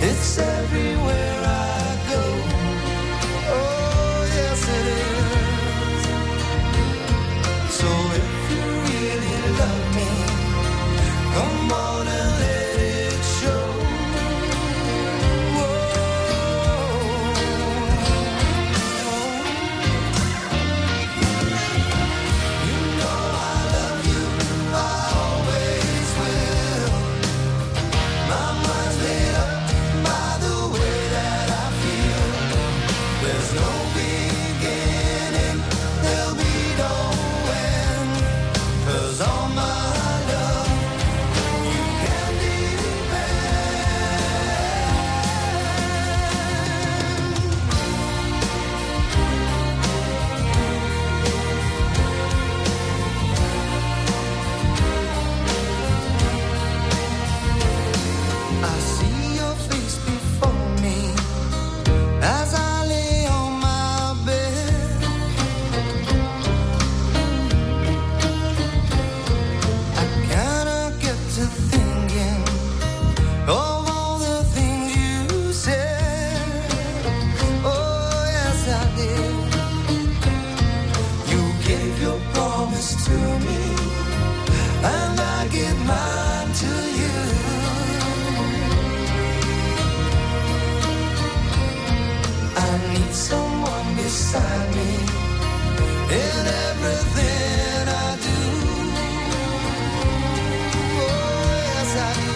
It's everywhere I go. Oh, yes it is. So if you really love me, come on and let it show. You know I love you, I always will. My mind's made up by the way that I feel. There's no beginning, there'll be no end. 'Cause all my love you can depend. I see your face before me as I lay on my bed. I cannot get to thinking of all the things you said. Oh, yes, I did. You gave your promise to me, and I give mine to you. I need someone beside me in everything I do. Oh, yes, I do.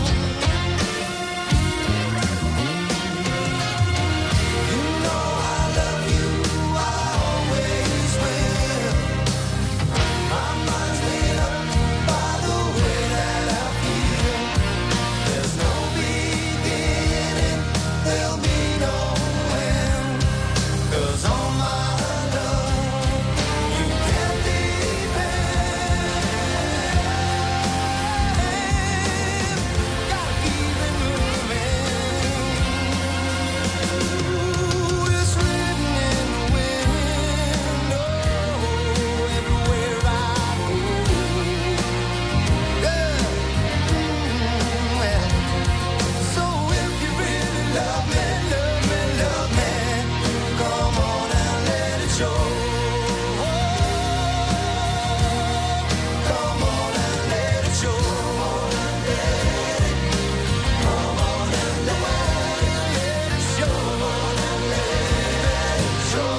You know I love you, I always will. My mind's made up by the way that I feel. There's no beginning, there'll be no end. 'Cause all my love you can depend. Gotta keep it moving. Ooh, it's written in the wind. Oh, everywhere I go. Yeah. Well, so if you really love me, love me, love me, come on and let it show. Come on and let it show. Come on and let it show. Let it show.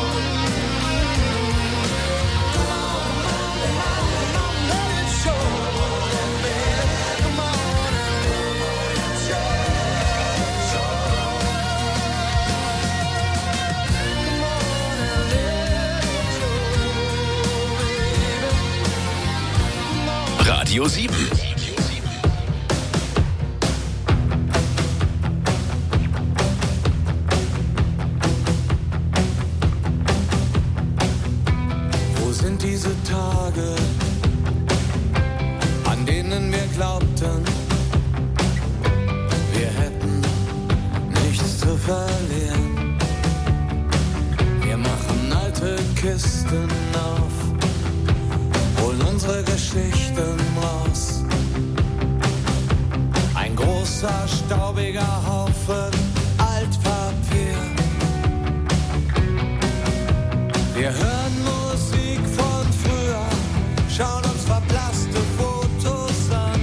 Come on, let it show. Come on and let it show. Radio 7. Wo sind diese Tage, an denen wir glaubten, wir hätten nichts zu verlieren? Wir machen alte Kisten auf, holen unsere Geschichten raus. Ein großer, staubiger Haufen Altpapier. Wir hören Musik von früher, schauen uns verblasste Fotos an,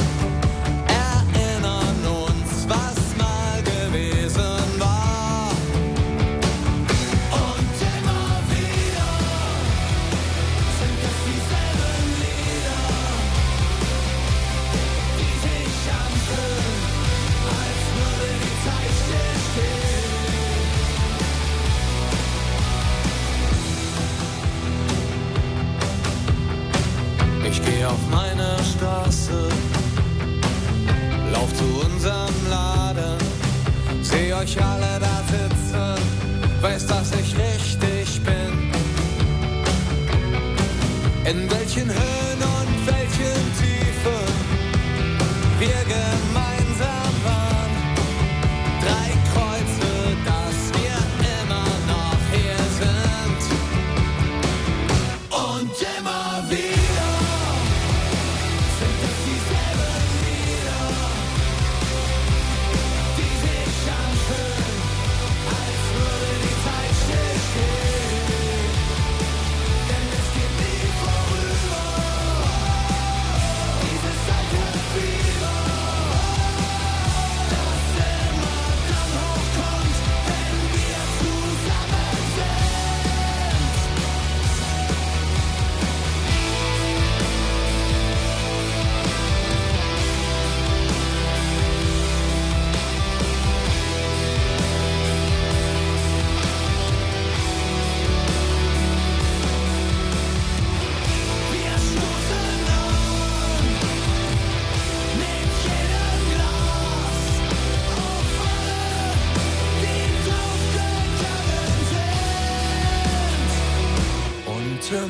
erinnern uns, was mal gewesen war. Und immer wieder sind es dieselben Lieder, die sich anfühlen, als würde die Zeit stillstehen. Ich geh auf meine Straße, lauf zu unserem Laden, seh euch alle da sitzen, weiß, dass ich richtig bin. In welchen Höhen und welchen Tiefen wir gemeinsam waren. 3 Kreuze, dass wir immer noch hier sind. Und immer wieder sind es dieselben Lieder, die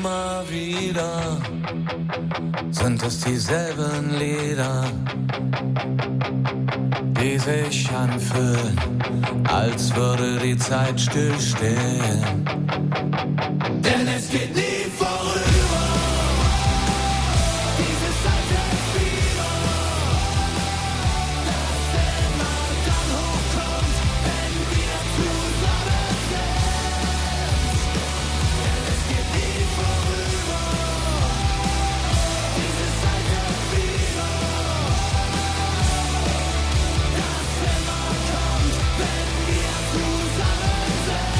immer wieder sind es dieselben Lieder, die sich anfühlen, als würde die Zeit stillstehen. Denn es geht nie vorüber, dieses alte Fieber, das immer dann hochkommt, wenn wir zusammen sind. Denn es geht nie vorüber, dieses alte Fieber, das immer kommt, wenn wir zusammen sind.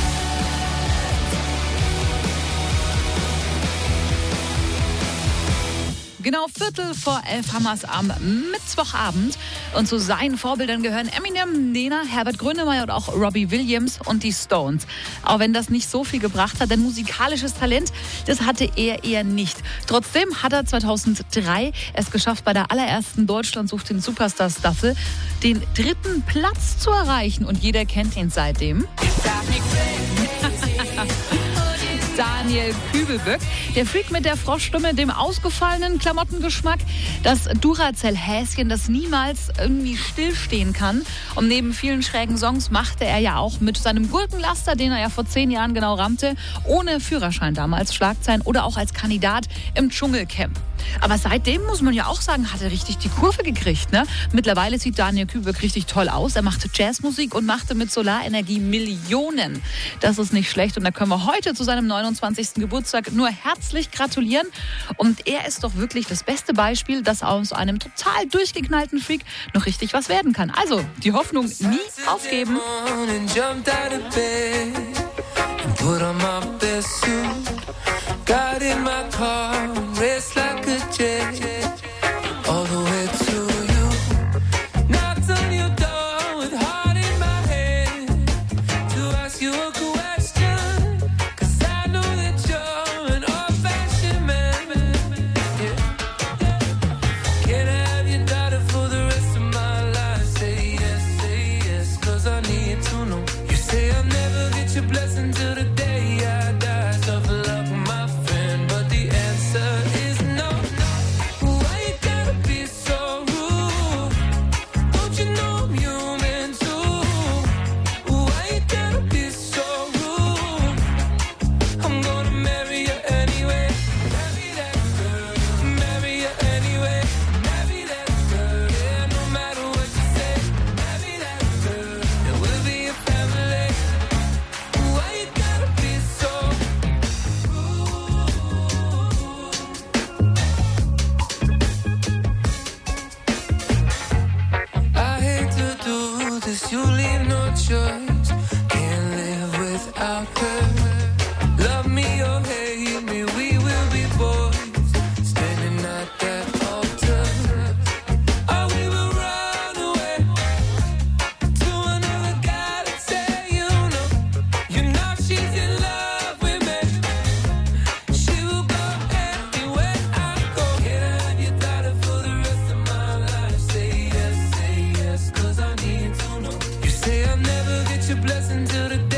Genau 11:15 haben wir es am Mittwochabend. Und zu seinen Vorbildern gehören Eminem, Nena, Herbert Grönemeyer und auch Robbie Williams und die Stones. Auch wenn das nicht so viel gebracht hat, denn musikalisches Talent, das hatte er eher nicht. Trotzdem hat er 2003 es geschafft, bei der allerersten Deutschland sucht den Superstar-Staffel den 3. Platz zu erreichen. Und jeder kennt ihn seitdem. Daniel Kübelböck. Der Freak mit der Froschstimme, dem ausgefallenen Klamottengeschmack, das Duracell-Häschen, das niemals irgendwie stillstehen kann. Und neben vielen schrägen Songs machte er ja auch mit seinem Gurkenlaster, den er ja vor 10 Jahren genau rammte, ohne Führerschein damals Schlagzeilen oder auch als Kandidat im Dschungelcamp. Aber seitdem, muss man ja auch sagen, hat er richtig die Kurve gekriegt. Ne? Mittlerweile sieht Daniel Kübelböck richtig toll aus. Er machte Jazzmusik und machte mit Solarenergie Millionen. Das ist nicht schlecht und da können wir heute zu seinem 29. Geburtstag nur herzlich gratulieren. Und er ist doch wirklich das beste Beispiel, dass aus einem total durchgeknallten Freak noch richtig was werden kann. Also, die Hoffnung nie aufgeben. Got in my car, raced like a jet, all the way to you. Knocked on your door with heart in my head to ask you a question, 'cause I know that you're an old-fashioned man. Yeah. Can I have your daughter for the rest of my life? Say yes, 'cause I need to know. You say I'll never get your blessing till the day I die. Tough luck, my friend, but the answer is no. Why you gotta be so rude? Don't you know I'm human too? Why you gotta be so rude? I'm gonna marry you anyway. Marry that girl. Marry you anyway. Marry that girl. Yeah, no matter what you say. Marry that girl. And we'll be a family. Why you gotta be so I hate to do this, you leave no choice. Can't live without her. Love me or hate me, we will be boys. Standing at that altar. Or we will run away to another guy that say you know she's in love with me. She will go anywhere I go. Can I have your daughter for the rest of my life? Say yes, 'cause I need to know. You say I'll never get your blessing till the